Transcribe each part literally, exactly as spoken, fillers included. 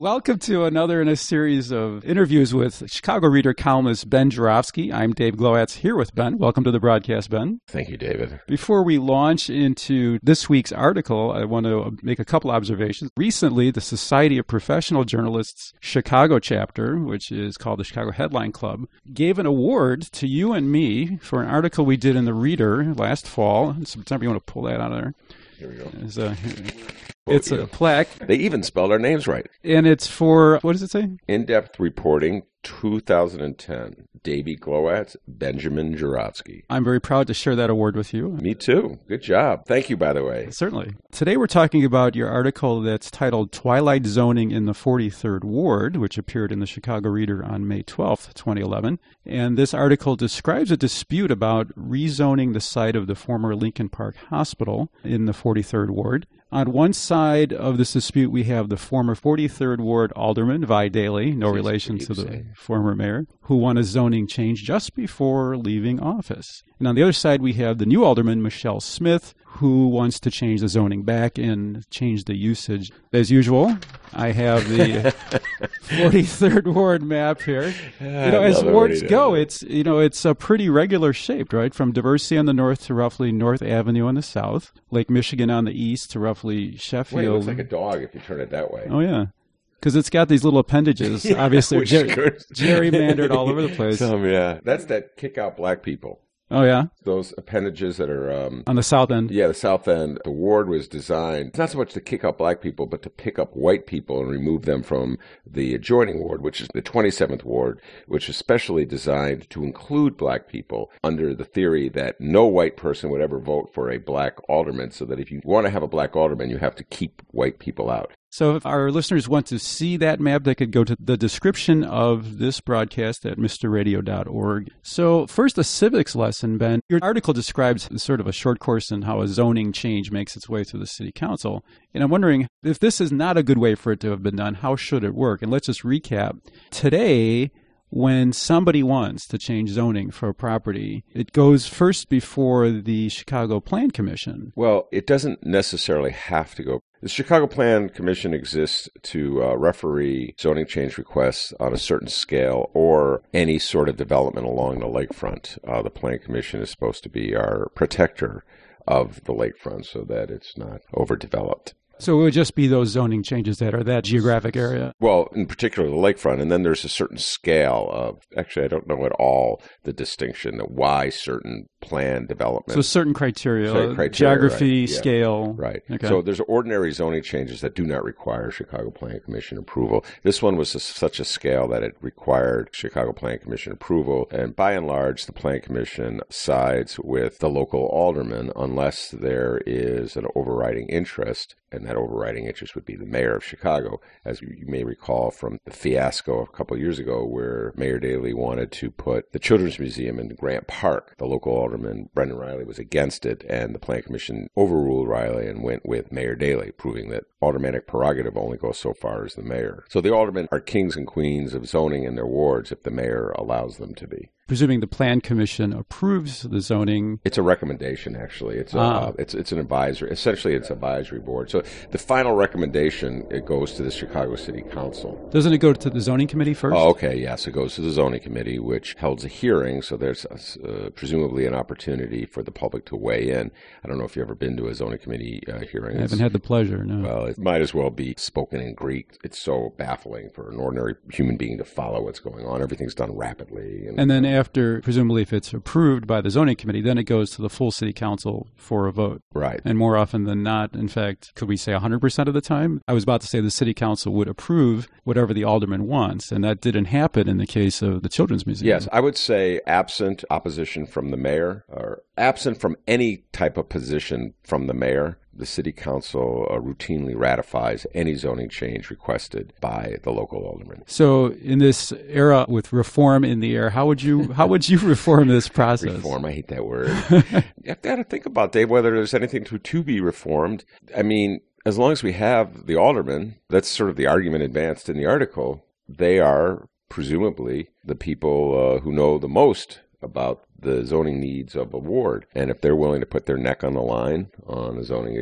Welcome to another in a series of interviews with Chicago Reader columnist Ben Joravsky. I'm Dave Glowacz here with Ben. Welcome to the broadcast, Ben. Thank you, David. Before we launch into this week's article, I want to make a couple observations. Recently, the Society of Professional Journalists Chicago chapter, which is called the Chicago Headline Club, gave an award to you and me for an article we did in the Reader last fall. In September, you want to pull that out of there? Here we go. It's a, it's a plaque. They even spelled our names right. And it's for, what does it say? In-Depth Reporting two thousand ten. Davey Glowacz, Benjamin Joravsky. I'm very proud to share that award with you. Me too. Good job. Thank you, by the way. Certainly. Today we're talking about your article that's titled Twilight Zoning in the forty-third Ward, which appeared in the Chicago Reader on May twelfth, twenty eleven. And this article describes a dispute about rezoning the site of the former Lincoln Park Hospital in the forty-third Ward. On one side of this dispute, we have the former forty-third Ward Alderman, Vi Daley, no relation to the say. former mayor, who won a zoning change just before leaving office. And on the other side, we have the new alderman, Michelle Smith, who wants to change the zoning back and change the usage. As usual, I have the forty-third Ward map here. You know, as wards go, it's you know it's a pretty regular shaped, right? From Diversey on the north to roughly North Avenue on the south, Lake Michigan on the east to roughly Sheffield. Wait, it looks like a dog if you turn it that way. Oh yeah. Because it's got these little appendages, yeah, obviously ger- gerrymandered all over the place. Um, yeah, that's that kick out black people. Oh, yeah? Those appendages that are... Um, on the south end. Yeah, the south end. The ward was designed, not so much to kick out black people, but to pick up white people and remove them from the adjoining ward, which is the twenty-seventh Ward, which is specially designed to include black people under the theory that no white person would ever vote for a black alderman, so that if you want to have a black alderman, you have to keep white people out. So if our listeners want to see that map, they could go to the description of this broadcast at mister radio dot org. So first, a civics lesson, Ben. Your article describes sort of a short course in how a zoning change makes its way through the city council. And I'm wondering, if this is not a good way for it to have been done, how should it work? And let's just recap. Today, when somebody wants to change zoning for a property, it goes first before the Chicago Plan Commission. Well, it doesn't necessarily have to go. The Chicago Plan Commission exists to uh, referee zoning change requests on a certain scale or any sort of development along the lakefront. Uh, the Plan Commission is supposed to be our protector of the lakefront so that it's not overdeveloped. So it would just be those zoning changes that are that geographic area? Well, in particular, the lakefront. And then there's a certain scale of, actually, I don't know at all the distinction, that why certain plan development. So certain criteria, certain criteria geography, right. yeah. scale. Right. Okay. So there's ordinary zoning changes that do not require Chicago Plan Commission approval. This one was a, such a scale that it required Chicago Plan Commission approval. And by and large, the Plan Commission sides with the local alderman unless there is an overriding interest. And that overriding interest would be the mayor of Chicago, as you may recall from the fiasco a couple of years ago where Mayor Daley wanted to put the Children's Museum in Grant Park. The local alderman, Brendan Riley, was against it, and the Plan Commission overruled Riley and went with Mayor Daley, proving that aldermanic prerogative only goes so far as the mayor. So the aldermen are kings and queens of zoning in their wards if the mayor allows them to be. Presuming the Plan Commission approves the zoning. It's a recommendation, actually. It's a, ah. uh, it's it's an advisory. Essentially, it's an advisory board. So the final recommendation, it goes to the Chicago City Council. Doesn't it go to the zoning committee first? Oh, okay. Yes, it goes to the zoning committee, which holds a hearing. So there's uh, presumably an opportunity for the public to weigh in. I don't know if you've ever been to a zoning committee uh, hearing. I haven't had the pleasure, no. Well, it might as well be spoken in Greek. It's so baffling for an ordinary human being to follow what's going on. Everything's done rapidly. And, and then after, presumably, if it's approved by the zoning committee, then it goes to the full city council for a vote. Right. And more often than not, in fact, could we say one hundred percent of the time? I was about to say the city council would approve whatever the alderman wants, and that didn't happen in the case of the Children's Museum. Yes, I would say absent opposition from the mayor, or absent from any type of position from the mayor, the city council uh, routinely ratifies any zoning change requested by the local alderman. So in this era with reform in the air, how would you how would you reform this process? Reform, I hate that word. You've got to think about, Dave, whether there's anything to, to be reformed. I mean, as long as we have the aldermen, that's sort of the argument advanced in the article, they are presumably the people uh, who know the most about the zoning needs of a ward. And if they're willing to put their neck on the line on a zoning issue,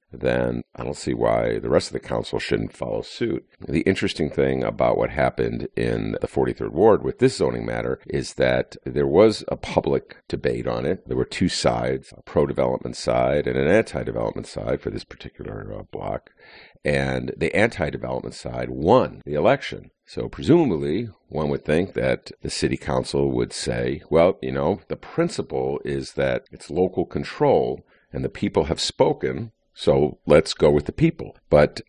then I don't see why the rest of the council shouldn't follow suit. The interesting thing about what happened in the forty-third Ward with this zoning matter is that there was a public debate on it. There were two sides, a pro-development side and an anti-development side for this particular uh, block. And the anti-development side won the election. So presumably, one would think that the city council would say, well, you know, the principle is that it's local control and the people have spoken, so let's go with the people. But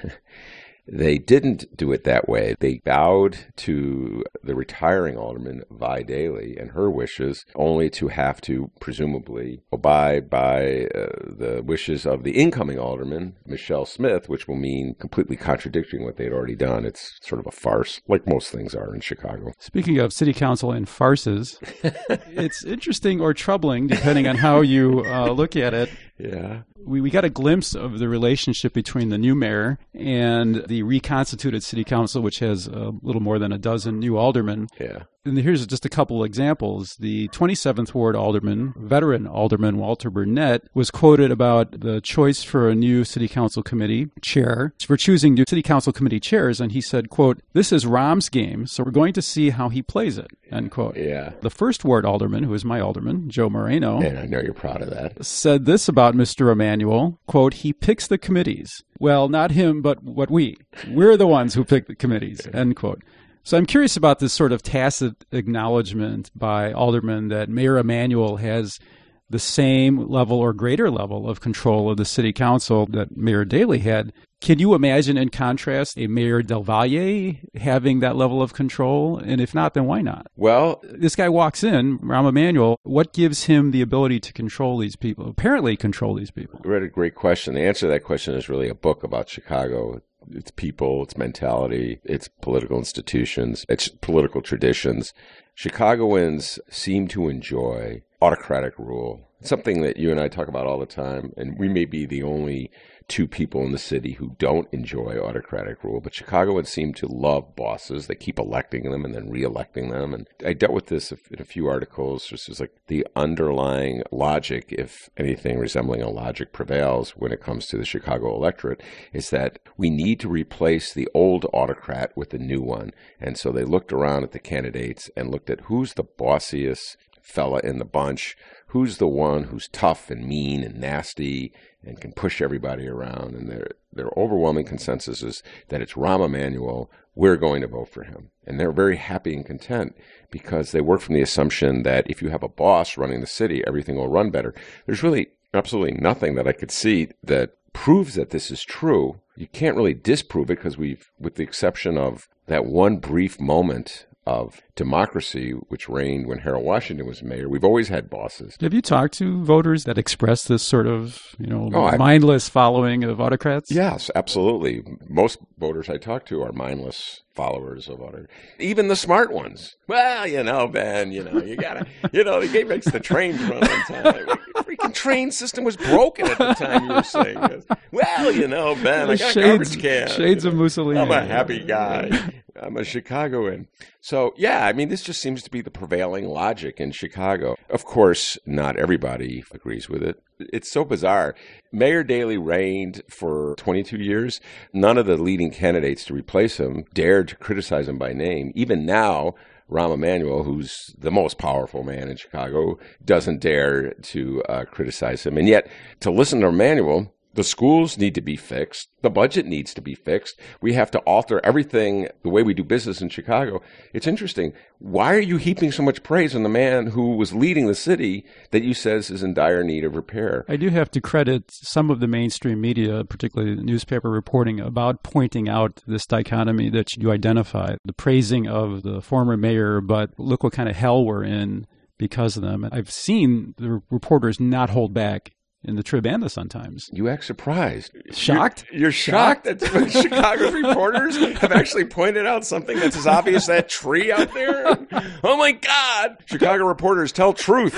they didn't do it that way. They bowed to the retiring alderman, Vi Daly, and her wishes, only to have to presumably abide by uh, the wishes of the incoming alderman, Michelle Smith, which will mean completely contradicting what they'd already done. It's sort of a farce, like most things are in Chicago. Speaking of city council and farces, it's interesting or troubling, depending on how you uh, look at it. Yeah. We, we got a glimpse of the relationship between the new mayor and the reconstituted city council, which has a little more than a dozen new aldermen. Yeah. And here's just a couple examples. The twenty-seventh Ward alderman, veteran alderman Walter Burnett, was quoted about the choice for a new city council committee chair, for choosing new city council committee chairs, and he said, quote, "This is Rahm's game, so we're going to see how he plays it," end quote. Yeah. The first Ward alderman, who is my alderman, Joe Moreno, and I know you're proud of that, said this about Mister Emanuel, quote, "He picks the committees. Well, not him, but what we. We're the ones who pick the committees," end quote. So I'm curious about this sort of tacit acknowledgement by aldermen that Mayor Emanuel has the same level or greater level of control of the city council that Mayor Daley had. Can you imagine, in contrast, a Mayor Del Valle having that level of control? And if not, then why not? Well, this guy walks in, Rahm Emanuel. What gives him the ability to control these people, apparently control these people? You read a great question. The answer to that question is really a book about Chicago. Its people, its mentality, its political institutions, its political traditions. Chicagoans seem to enjoy autocratic rule. It's something that you and I talk about all the time, and we may be the only two people in the city who don't enjoy autocratic rule, but Chicagoans seem to love bosses. They keep electing them and then re-electing them. And I dealt with this in a few articles. This is like the underlying logic, if anything resembling a logic prevails when it comes to the Chicago electorate, is that we need to replace the old autocrat with the new one. And so they looked around at the candidates and looked at who's the bossiest fella in the bunch, who's the one who's tough and mean and nasty and can push everybody around. And their their overwhelming consensus is that it's Rahm Emanuel. We're going to vote for him. And they're very happy and content because they work from the assumption that if you have a boss running the city, everything will run better. There's really absolutely nothing that I could see that proves that this is true. You can't really disprove it because we've, with the exception of that one brief moment of democracy, which reigned when Harold Washington was mayor, we've always had bosses. Have you talked to voters that express this sort of, you know, oh, mindless following of autocrats? Yes, absolutely. Most voters I talk to are mindless followers of autocrats. Even the smart ones. Well, you know, Ben, you know, you gotta, you know, the game makes the trains run on time. The freaking train system was broken at the time you were saying this. Well, you know, Ben, I got shades, a garbage can. Shades you of know. Mussolini. I'm a happy guy. I'm a Chicagoan. So, yeah, I mean, this just seems to be the prevailing logic in Chicago. Of course, not everybody agrees with it. It's so bizarre. Mayor Daley reigned for twenty-two years. None of the leading candidates to replace him dared to criticize him by name. Even now, Rahm Emanuel, who's the most powerful man in Chicago, doesn't dare to uh, criticize him. And yet, to listen to Emanuel, the schools need to be fixed. The budget needs to be fixed. We have to alter everything, the way we do business in Chicago. It's interesting. Why are you heaping so much praise on the man who was leading the city that you says is in dire need of repair? I do have to credit some of the mainstream media, particularly the newspaper reporting, about pointing out this dichotomy that you identify, the praising of the former mayor, but look what kind of hell we're in because of them. I've seen the reporters not hold back in the Trib and the Sun-Times. You act surprised. Shocked? You're, you're shocked, shocked that Chicago's reporters have actually pointed out something that's as obvious as that tree out there? Oh, my God. Chicago reporters tell truth.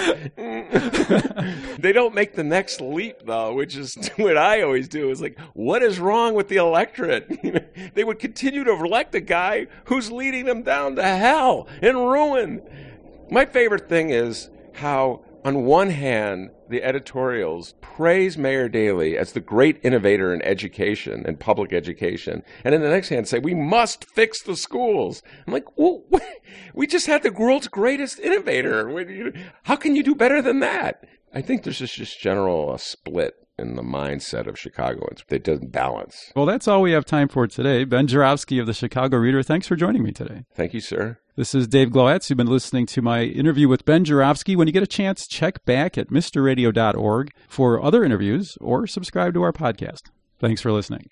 They don't make the next leap, though, which is what I always do. Is like, what is wrong with the electorate? They would continue to elect a guy who's leading them down to hell and ruin. My favorite thing is how On one hand, the editorials praise Mayor Daley as the great innovator in education and public education, and in the next hand say, we must fix the schools. I'm like, well, we just had the world's greatest innovator. How can you do better than that? I think there's just this general uh, split in the mindset of Chicagoans. It doesn't balance. Well, that's all we have time for today. Ben Joravsky of the Chicago Reader, thanks for joining me today. Thank you, sir. This is Dave Glowacz. You've been listening to my interview with Ben Joravsky. When you get a chance, check back at mister radio dot org for other interviews or subscribe to our podcast. Thanks for listening.